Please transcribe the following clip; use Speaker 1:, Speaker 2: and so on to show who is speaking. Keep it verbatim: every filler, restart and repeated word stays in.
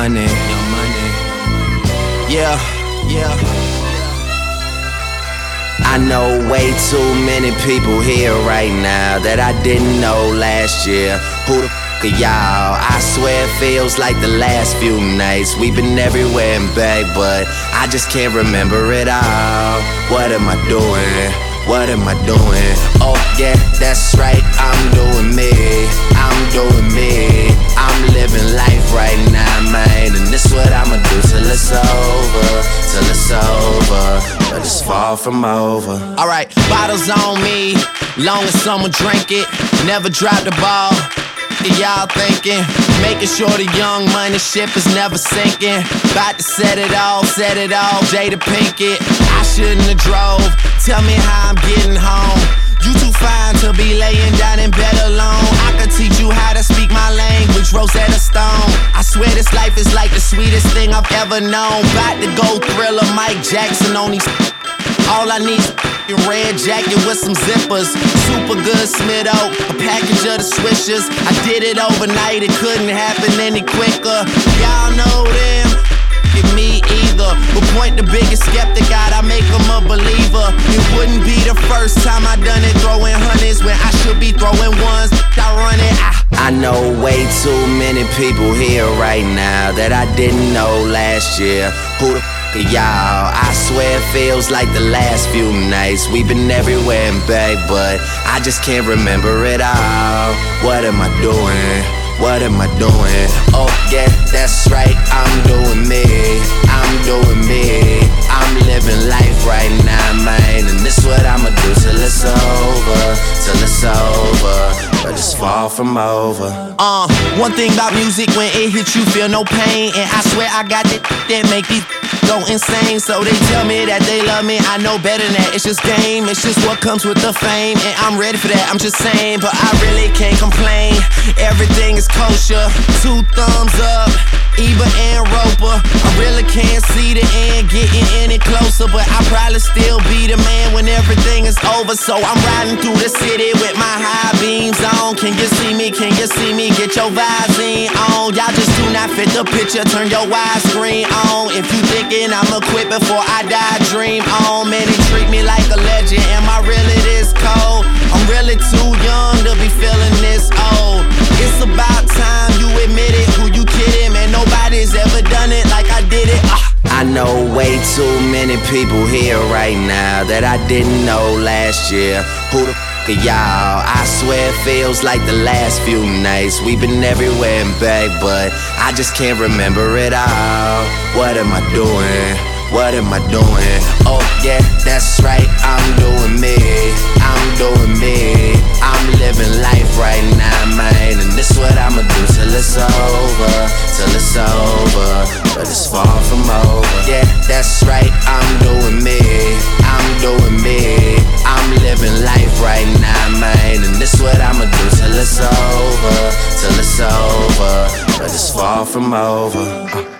Speaker 1: Money, Young Money. Yeah, yeah. I know way too many people here right now that I didn't know last year. Who the f*** are y'all? I swear it feels like the last few nights. We've been everywhere and back, but I just can't remember it all. What am I doing? What am I doing? Oh yeah, that's right, I'm doing me. I'm doing me. I'm living life right now, man. And this what I'ma do till it's over. Till it's over, but it's far from over. Alright, bottles on me, long as someone drink it. Never drop the ball. Y'all thinking, making sure the Young Money ship is never sinking. About to set it off, set it off, Jada Pinkett. I shouldn't have drove, tell me how I'm getting home. You too fine to be laying down in bed alone. I could teach you how to speak my language, Rosetta Stone. I swear this life is like the sweetest thing I've ever known. About to go Thriller, Mike Jackson on these. All I need is a red jacket with some zippers. Super good Smitto, a package of the Swishers. I did it overnight, it couldn't happen any quicker. Y'all know them, f***ing me either. But point the biggest skeptic out, I make him a believer. It wouldn't be the first time I done it, throwing hundreds when I should be throwing ones. I run it, I I know way too many people here right now that I didn't know last year. Who the y'all, I swear it feels like the last few nights. We've been everywhere and back, but I just can't remember it all. What am I doing? What am I doing? Oh yeah, that's right, I'm doing me. I'm doing me. I'm living life right now, man. And this what I'ma do till it's over. Till it's over, but it's far from over. Uh, one thing about music, when it hits you feel no pain. And I swear I got that that make these go insane. So they tell me that they love me, I know better than that. It's just game, it's just what comes with the fame. And I'm ready for that, I'm just saying, but I really can't complain. Everything is kosher, two thumbs up, Eva and Roper. I really can't see the end getting any closer, but I'll probably still be the man when everything is over. So I'm riding through the city with my high beams on. Can you see me, can you see me, get your Visine on. Y'all just do not fit the picture, turn your widescreen on. If you thinking I'ma quit before I die, dream on. Man, they treat me like a legend, am I really this cold? I'm really too young to be feeling this old. It's about time you admit it, who you kidding? Man, nobody's ever done it like I did it. uh. I know way too many people here right now that I didn't know last year. Who the f*** are y'all? I swear it feels like the last few nights. We've been everywhere and back, but I just can't remember it all. What am I doing? What am I doing? Oh yeah, that's right, I'm doing me. I'm doing me. I'm living life right now, man. And this what I'ma do till it's over. Till it's over, but it's far from over. Yeah, that's right, I'm doing me. I'm doing me. I'm living life right now, man. And this what I'ma do till it's over. Till it's over, but it's far from over.